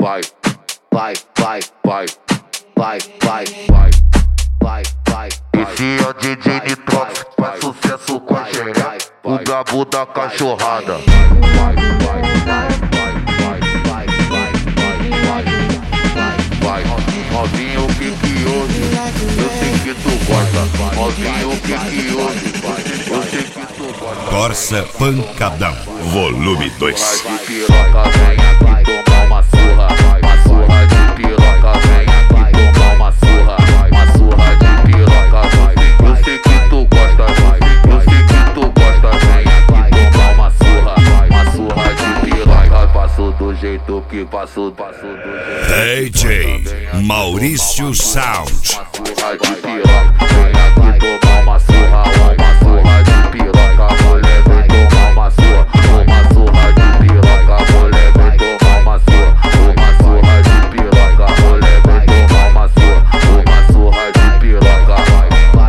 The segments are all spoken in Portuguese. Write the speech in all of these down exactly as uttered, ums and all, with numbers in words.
vai, vai, vai, vai, vai, vai, vai, vai, vai. Esse é o D J Nitrox, faz sucesso com a xereca, o brabo da cachorrada. Vai, vai, vai, vai, vai, vai, vai, vai, vai, vai. Novinho, o que que houve? Eu sei que tu gosta. Novinho, o que que houve? Eu sei que tu gosta. Corsa Pancadão, volume dois. De piroca, vem aqui tomar uma surra. Uma surra de piroca, vem aqui tomar uma surra. Uma surra de piroca, vai. Eu sei que tu gosta, vai. Eu sei que tu gosta, vem aqui tomar uma surra. Uma surra de piroca, passo do jeito que passo, passo do jeito. D J Maurício Sound. Uma surra de piroca, vem aqui tomar uma surra. Uma surra de piroca, mulher, vem tomar uma surra. Uma surra de piroca, mulher, vem tomar uma surra. Uma surra de piroca, mulher, vem tomar uma surra. Uma surra de piroca, vai,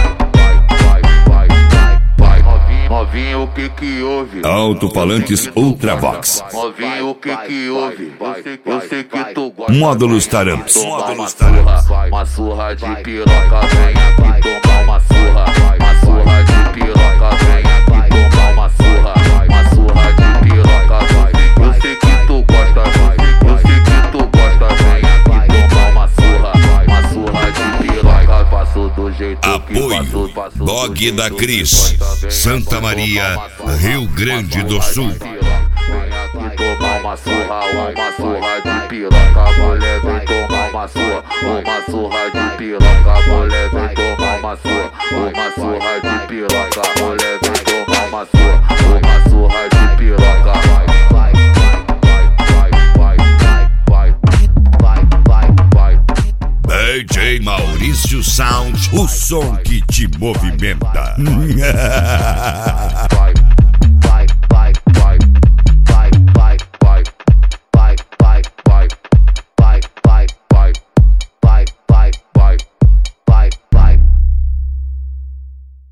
vai, vai, vai, vai, vai. Novinho, o que que houve? Alto-falantes Ultravox. Novinho, o que que houve? Eu sei que tu gosta. Módulos Taramps. Tomar uma surra, uma surra de piroca, vem aqui tomar uma surra. Uma surra de piroca, vem aqui tomar uma surra. Uma surra de piroca, vai. Eu sei que tu gosta, vai. Eu sei que tu gosta, vem aqui tomar uma surra. Uma surra de piroca, passo do jeito que passo, Apoio passo do Dog jeito da que Cris, gosta. Santa Maria, Rio Grande do Sul. Vem aqui tomar uma surra, uma surra de piroca, mulher, vem tomar uma surra. Uma surra de piroca, mulher, vem tomar uma surra. Uma surra de piroca, mulher, vem tomar uma surra. Uma surra de piroca, vai, vai, vai, vai, vai, vai, vai, vai. D J Maurício Sound, o som que te movimenta.